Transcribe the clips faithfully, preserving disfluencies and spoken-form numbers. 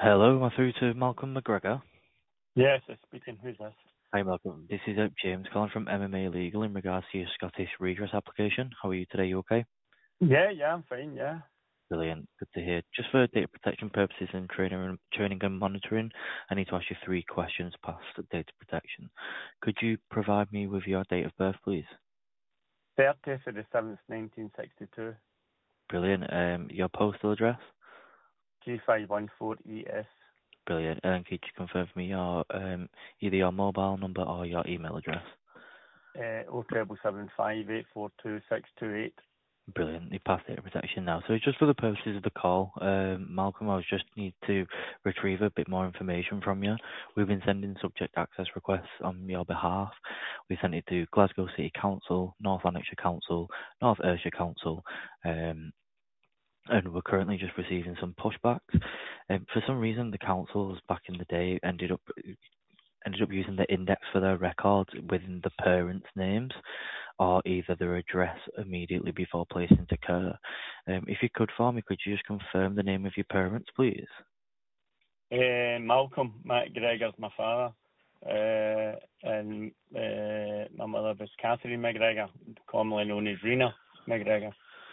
Hello, I'm through to Malcolm McGregor. Yes, it's speaking. Who's this? Hi, Malcolm. This is uh, James calling from M M A Legal in regards to your Scottish redress application. How are you today? You okay? Yeah, yeah, I'm fine. Yeah. Brilliant. Good to hear. Just for data protection purposes and training and, training and monitoring, I need to ask you three questions past the data protection. Could you provide me with your date of birth, please? thirtieth of the seventh, nineteen sixty-two. Brilliant. Um, your postal address? G five one four E S. Brilliant. And could you confirm for me your um, either your mobile number or your email address? Uh, oh treble seven five eight four two six two eight. Brilliant. You passed data protection now. So just for the purposes of the call, um, Malcolm, I was just need to retrieve a bit more information from you. We've been sending subject access requests on your behalf. We sent it to Glasgow City Council, North Lanarkshire Council, North Ayrshire Council, um, and we're currently just receiving some pushbacks. Um, for some reason, the councils back in the day ended up ended up using the index for their records within the parents' names or either their address immediately before placing to care. Um, if you could for me, could you just confirm the name of your parents, please? Uh, Malcolm McGregor's my father. Uh, and uh, my mother was Catherine McGregor, commonly known as Rena McGregor.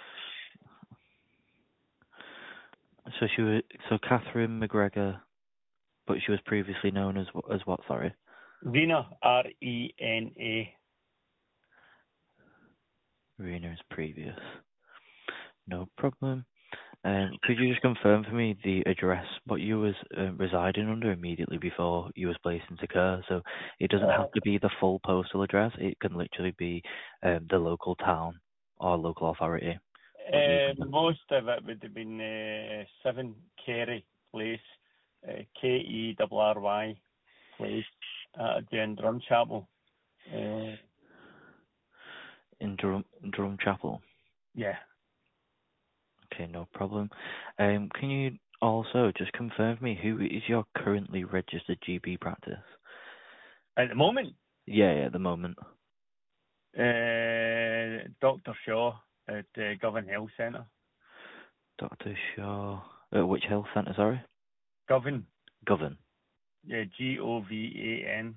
So she was so Catherine McGregor, but she was previously known as as what? Sorry, Rena, R E N A. Rena is previous. No problem. Um, could you just confirm for me the address, what you was uh, residing under immediately before you was placed into care? So it doesn't Uh, have to be the full postal address. It can literally be um, the local town or local authority. What you uh, most of it would have been uh, seven Kerry Place, uh, K E R R Y Place, uh, in Drumchapel. Uh, in Drum Drumchapel. yeah. Okay, no problem. Um, can you also just confirm for me who is your currently registered G P practice? At the moment, Yeah, yeah, at the moment. uh, Doctor Shaw at uh, Govan Health Centre. Doctor Shaw. Uh, which health centre? Sorry. Govan, Govan. yeah, G O V A N.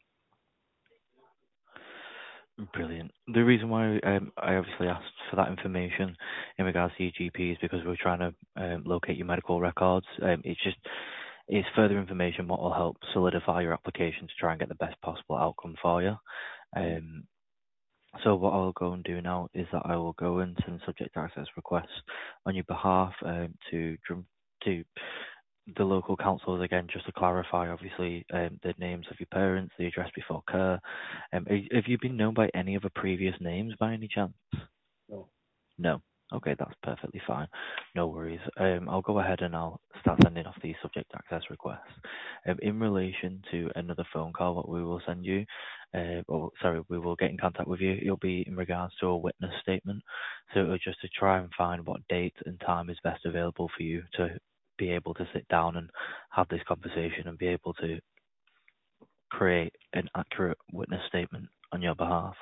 Brilliant. The reason why um, I obviously asked for that information in regards to your G P is because we're trying to um, locate your medical records. Um, it's just it's further information what will help solidify your application to try and get the best possible outcome for you. Um, so what I'll go and do now is that I will go and send subject access requests on your behalf um, to drum- to the local councils again, just to clarify, obviously, um, the names of your parents, the address before care. Um, ha- have you been known by any other previous names by any chance? No. No. Okay, that's perfectly fine. No worries. Um, I'll go ahead and I'll start sending off these subject access requests. Um, in relation to another phone call, what we will send you, uh, or sorry, we will get in contact with you. It'll be in regards to a witness statement. So it'll just to try and find what date and time is best available for you to be able to sit down and have this conversation and be able to create an accurate witness statement on your behalf.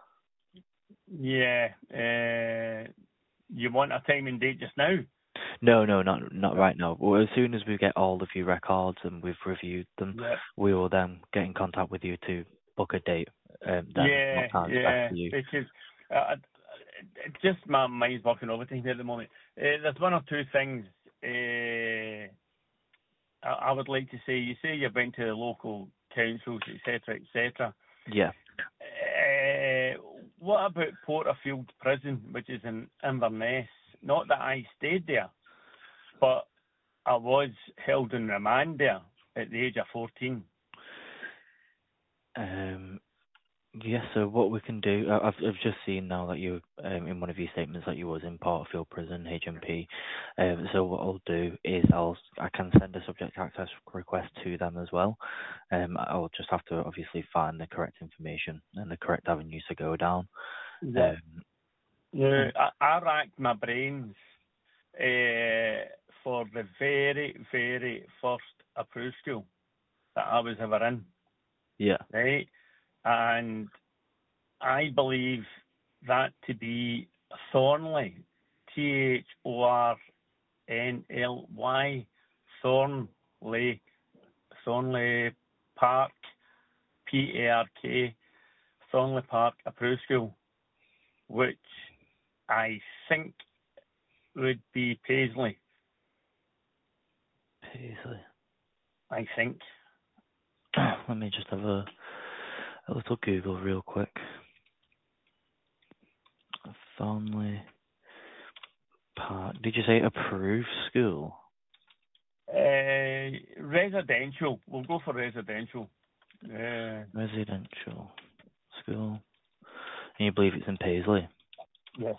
Yeah. Uh, you want a time and date just now? No, no, not not No. right now. Well, as soon as we get all of your records and we've reviewed them, Yeah. we will then get in contact with you to book a date. Um, then Yeah, what time's best yeah. for you? Because uh, it- just my mind's working overtime here at the moment. Uh, there's one or two things. Uh, I, I would like to say, you say you went to the local councils, et cetera, et cetera. Yeah. Uh, what about Porterfield Prison, which is in Inverness? Not that I stayed there, but I was held in remand there at the age of fourteen. Um, yes. So what we can do, I- I've I've just seen now that you um, in one of your statements that you was in Porterfield Prison, H M P. Um, so what I'll do is I'll I can send a subject access request to them as well. Um, I'll just have to obviously find the correct information and the correct avenues to go down. Yeah. Um, Yeah, I, I racked my brains uh, for the very, very first approved school that I was ever in, yeah. right? And I believe that to be Thornley, T H O R N L Y, Thornley. Thornley, Thornley Park, P A R K, Thornley Park Approved School, which I think would be Paisley. Paisley. I think. Let me just have a, a little Google real quick. Thornley Park. Did you say approved school? Uh, residential. We'll go for residential. Uh, Residential school. And you believe it's in Paisley? yes.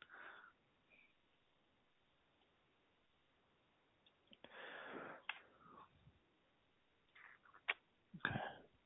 Okay.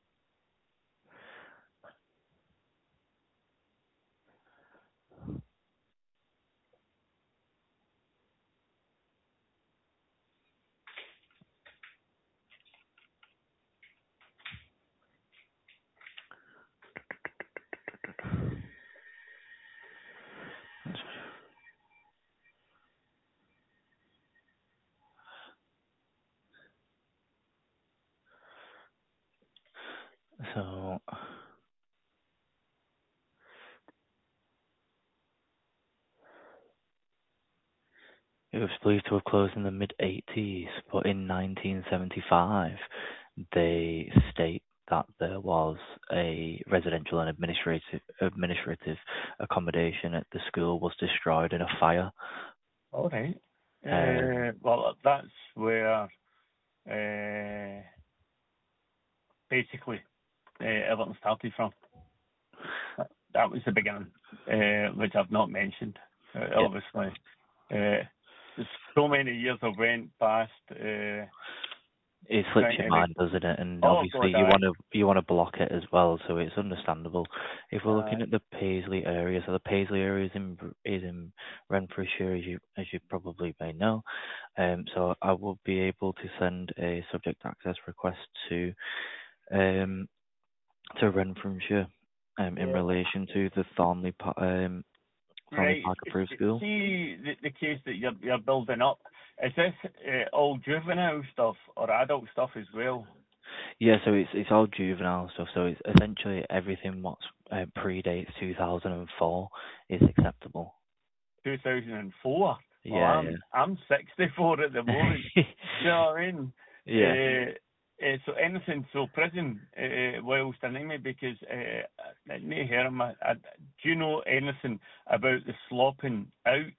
So, it was believed to have closed in the mid eighties, but in nineteen seventy-five, they state that there was a residential and administrative administrative accommodation at the school was destroyed in a fire. All right. Um, Uh, well, that's where uh, basically uh, everything started from. That, that was the beginning, uh, which I've not mentioned, uh, yeah. obviously. Uh, there's so many years I went past. Uh, It slips your mind, doesn't it? And oh, obviously God, you I, want to you want to block it as well, so it's understandable. If we're uh, looking at the Paisley area, so the Paisley area is in is in Renfrewshire, as you as you probably may know. Um, so I will be able to send a subject access request to um to Renfrewshire um in yeah. relation to the Thornley Pa- um Thornley Right. Park approved school. See the, the case that you're you're building up. Is this uh, all juvenile stuff or adult stuff as well? Yeah, so it's it's all juvenile stuff. So it's essentially everything what's uh, predates two thousand four is acceptable. two thousand four. Well, Yeah, I'm I'm sixty-four at the yeah, moment. You know what I mean? yeah. Uh, uh, so anything, so prison, uh, whilst in me because uh, I didn't hear him. I, I, do you know anything about the slopping out?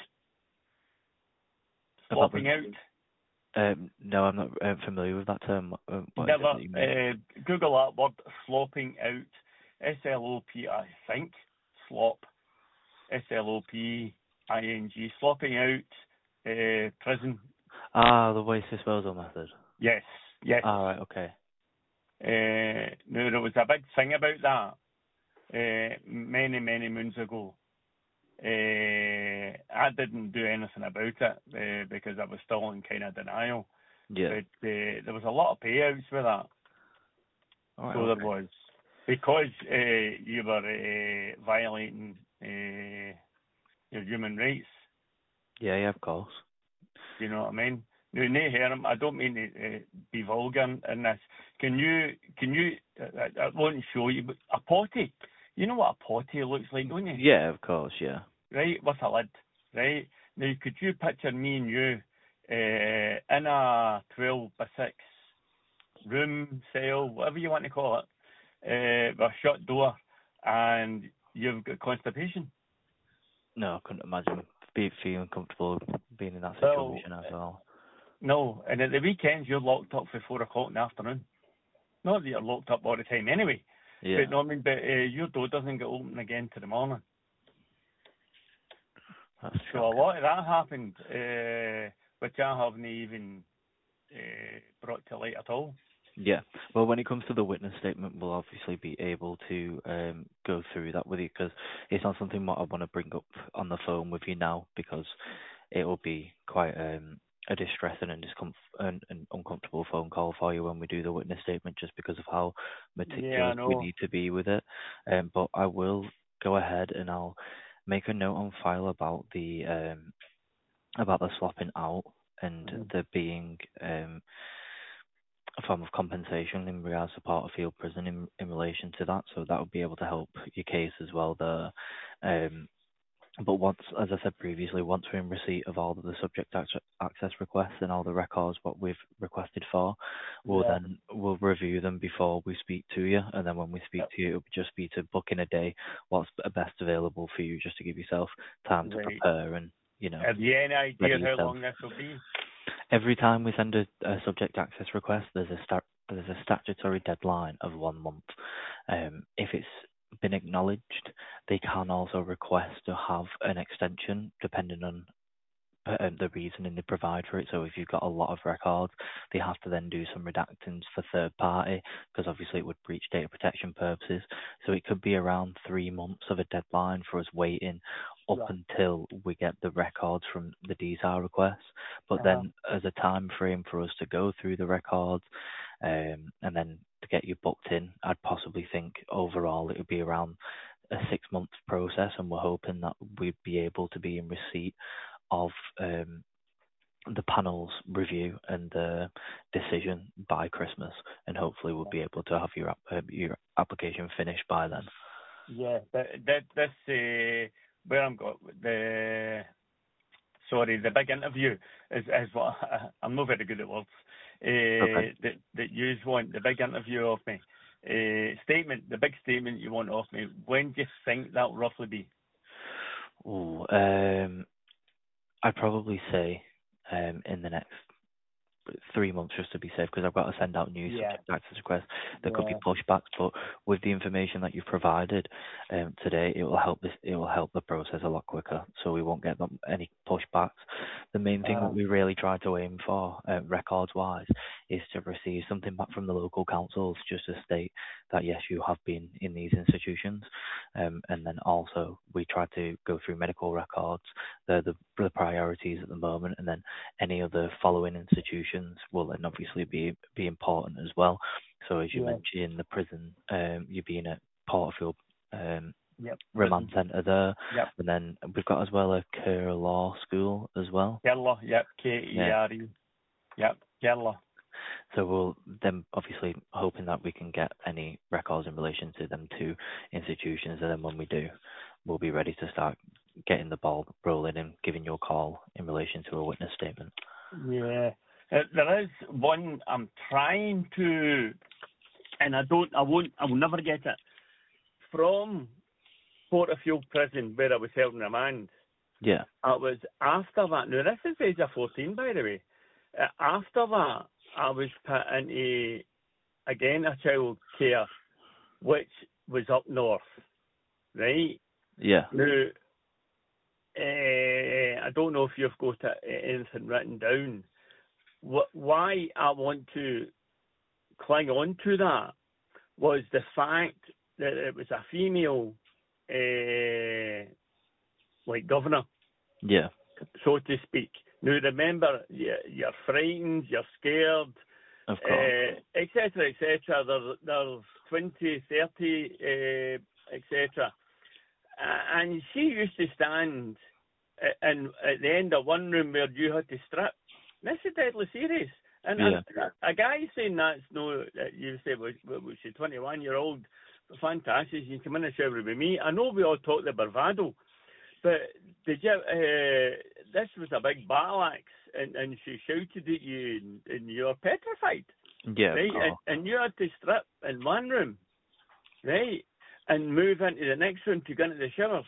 About the, Slopping out? um, no, I'm not uh, familiar with that term. What, uh, what is it Never. that you mean? Uh, Google that word, slopping out. S L O P, I think. Slop. S L O P I N G. Slopping out. Uh, prison. Ah, the waste disposal method. Yes. Yes. Ah, right, okay. Uh, now, there was a big thing about that uh, many, many moons ago. Uh, I didn't do anything about it uh, because I was still in kind of denial. Yeah. But uh, there was a lot of payouts with that. All right, So okay. there was. Because uh, you were uh, violating uh, your human rights. Yeah, yeah, of course. You know what I mean? Now, nay, Herm, I don't mean to uh, be vulgar in this. Can you, can you, I, I won't show you, but a potty. You know what a potty looks like, don't you? Yeah, of course, yeah. Right, with a lid, right? Now, could you picture me and you uh, in a twelve by six room, cell, whatever you want to call it, uh, with a shut door, and you've got constipation? No, I couldn't imagine be feeling comfortable being in that Well, situation as well. no, and at the weekends you're locked up for four o'clock in the afternoon. Not that you're locked up all the time anyway, Yeah. but no, I mean, but uh, your door doesn't get open again to the morning. That's So shocking. a lot of that happened, uh, which I haven't even uh, brought to light at all. Yeah. Well, when it comes to the witness statement, we'll obviously be able to um, go through that with you because it's not something what I want to bring up on the phone with you now because it will be quite um, a distressing and, discomf- and, and uncomfortable phone call for you when we do the witness statement just because of how Yeah, I meticulous we know. need to be with it. Um, but I will go ahead and I'll make a note on file about the um, about the swapping out and Mhm. there being um, a form of compensation in regards to Porterfield Prison in, in relation to that, so that would be able to help your case as well there. Um, but once, as I said previously, once we're in receipt of all of the subject ac- access requests and all the records what we've requested for, we'll Yeah. then we'll review them before we speak to you, and then when we speak Yep. to you, it'll just be to book in a day what's best available for you, just to give yourself time to Right. prepare and you know. Have you any idea Ready how yourself. long this will be? Every time we send a, a subject access request, there's a start, there's a statutory deadline of one month. Um, if it's been acknowledged, they can also request to have an extension depending on uh, um, the reasoning they provide for it. So if you've got a lot of records, they have to then do some redactings for third party, because obviously it would breach data protection purposes. So it could be around three months of a deadline for us waiting up Yeah. until we get the records from the D S A R requests. But Uh-huh. then as a time frame for us to go through the records um, and then to get you booked in, I'd possibly think overall it would be around a six month process, and we're hoping that we'd be able to be in receipt of um, the panel's review and the decision by Christmas, and hopefully we'll be able to have your app- uh, your application finished by then. Yeah, that that this uh, where I'm got the sorry the big interview is is what I'm not very good at words. Uh, Okay. that that you want the big interview of me. Uh, statement, the big statement you want off me. When do you think that will roughly be? Ooh, um, I'd probably say um, in the next three months, just to be safe, because I've got to send out new Yeah. subject access requests. There could be Yeah. pushbacks, but with the information that you've provided um, today, it will help this. It will help the process a lot quicker, so we won't get them, any pushbacks. The main thing Uh, that we really try to aim for, uh, records-wise, is to receive something back from the local councils, just to state that yes, you have been in these institutions, um, and then also we try to go through medical records. They're the, the priorities at the moment, and then any other following institutions will then obviously be be important as well. So as you yeah. mentioned, the prison, um, you're being at Porterfield um, Yep. Remand Centre there, Yep. and then we've got as well a Kerr Law School as well. Kerala. Yep. K E Yeah. R E. Yep. Kerala. So we'll then obviously hoping that we can get any records in relation to them two institutions, and then when we do, we'll be ready to start getting the ball rolling and giving you a call in relation to a witness statement. Yeah. Uh, there is one I'm trying to, and I don't, I won't, I will never get it. From Porterfield Prison, where I was held in remand, Yeah. it was after that. Now, this is age of fourteen, by the way. Uh, after that, I was put into, again, a child care, which was up north, right? Yeah. Now, uh, I don't know if you've got uh, anything written down. Wh- Why I want to cling on to that was the fact that it was a female, uh, like governor, Yeah. so to speak. Now remember, you're, you're frightened, you're scared, Of course. uh, et cetera, et cetera. There's, there's twenty, thirty, uh, et cetera. Uh, and she used to stand a- in, at the end of one room where you had to strip. This is deadly serious. And, Yeah. and a guy saying that's no, that you say, well, well, she's twenty-one year old, fantastic, you can come in and shower with me. I know we all talk the bravado, but did you, uh, this was a big battle axe, and, and she shouted at you, and, and you're petrified, Yeah. right? Of course. And, and you had to strip in one room, right? And move into the next room to go into the showers,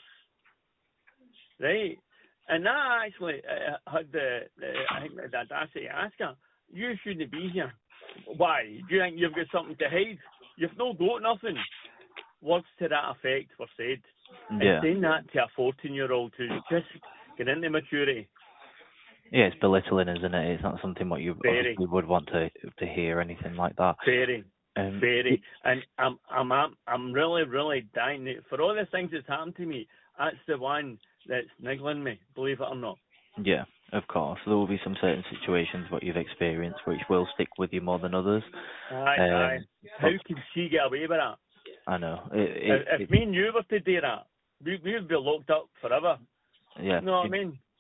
right? And that actually uh, had the, the, I think the audacity to ask her, you shouldn't be here. Why? Do you think you've got something to hide? You've no got nothing. Words to that effect were said. Yeah. And saying that to a fourteen-year-old who's just getting into maturity. Yeah, it's belittling, isn't it? It's not something what you Very. obviously would want to to hear, anything like that. Very. Um, Very. And I'm, I'm, I'm, I'm really, really dying. For all the things that's happened to me, that's the one that's niggling me, believe it or not. Yeah, of course. There will be some certain situations what you've experienced which will stick with you more than others. Aye, Um, aye. How can she get away with that? I know. It, If, it, if me and you were to do that, we, we'd be locked up forever. yeah. You know what I mean?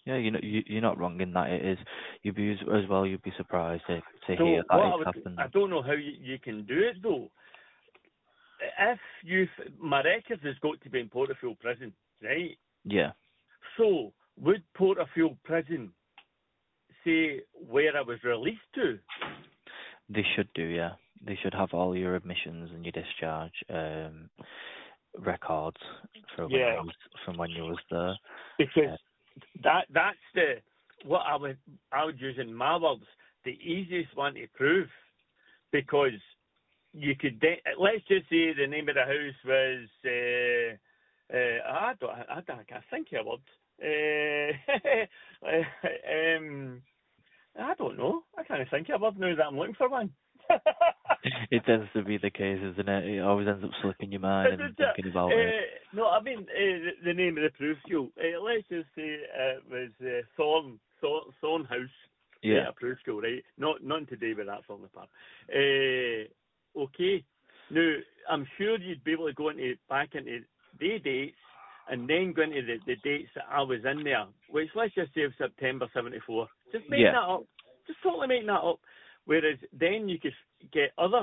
Yeah, you know, you, you're not wrong in that. It is. You'd be as as well. You'd be surprised to to hear So that what I it's would, happened. I don't know how you, you can do it though. If you, my record has got to be in Porterfield Prison, right? Yeah, So would Porterfield Prison say where I was released to? they should do. Yeah, they should have all your admissions and your discharge um, records for when Yeah, you was from when you was there. because Uh, that that's the what I would I would use in my words the easiest one to prove, because you could de- let's just say the name of the house was uh, uh, I don't I, don't, I can't think of a word. Uh, um, I don't know. I can't think of a word now that I'm looking for one. it tends to be the case, isn't it? It always ends up slipping your mind and thinking about uh, it. no, I mean uh, the, the name of the proof school. Uh, let's just say it was uh, Thorn, Thorn Thorn House. Yeah, Right, a proof school, right? Not nothing to do with that falling apart. Uh, okay. Now I'm sure you'd be able to go into back into the dates and then go into the, the dates that I was in there, which let's just say of September seventy-four. Just making yeah, that up. Just totally making that up. Whereas then you could get other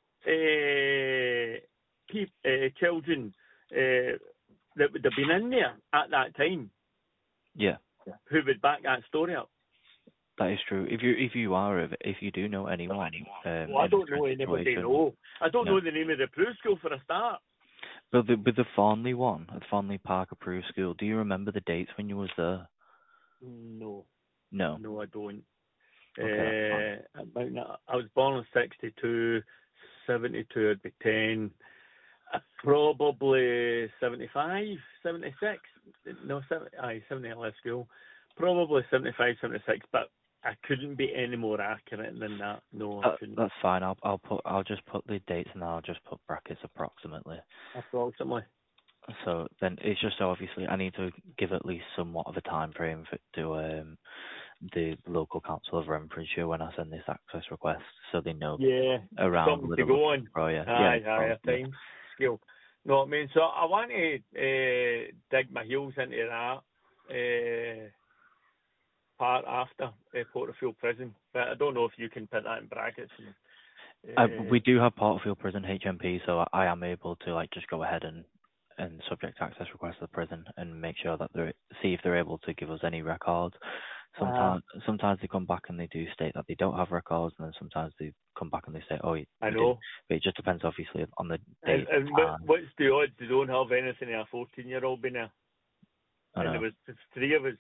uh, peop, uh, children uh, that would have been in there at that time yeah. who would back that story up. That is true. If you if you are if you do know anyone, um, Well, I in don't a know current anybody. situation, No, I don't no. know the name of the proof school for a start. But the, with the Farnley one, the Farnley Park Approved School, do you remember the dates when you was there? No, No. no, I don't. Okay, that's fine. Uh, about that- I was born in sixty-two, seventy-two would be ten. Uh, probably seventy-five, seventy-six. No, seventy, aye, seventy I left school. Probably seventy-five, seventy-six, but I couldn't be any more accurate than that. No, I Uh, couldn't. that's fine. I'll I'll put I'll just put the dates and I'll just put brackets approximately. Approximately. So then it's just so obviously I need to give at least somewhat of a time frame for, to um the local council of Renfrewshire when I send this access request, so they know Yeah, around something where to they're go looking on. for you. Yeah, Aye, of aye, course, a yeah. time scale. No, I mean, so I want to uh, dig my heels into that uh, part after uh, Porterfield Prison, but I don't know if you can put that in brackets. And, Uh, uh, we do have Porterfield Prison H M P, so I am able to like just go ahead and and subject access request to the prison and make sure that they see if they're able to give us any records. uh, Sometimes sometimes they come back and they do state that they don't have records, and then sometimes they come back and they say, oh, you I didn't. know. But it just depends obviously on the And, date and and what, time. what's the odds they don't have anything in a fourteen-year-old being there? I And there know. was just three of us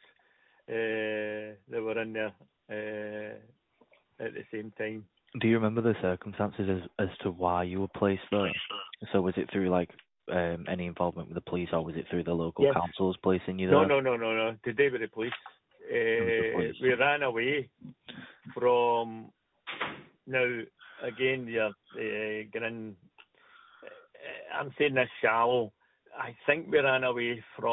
uh, that were in there uh, at the same time. Do you remember the circumstances as as to why you were placed there? So was it through like um, any involvement with the police, or was it through the local Yes. councils placing you No, there? no, no, no, no. Today with the police. It was the Uh, police. we ran away from, now, again, you're uh, getting, uh, I'm saying this shallow. I think we ran away from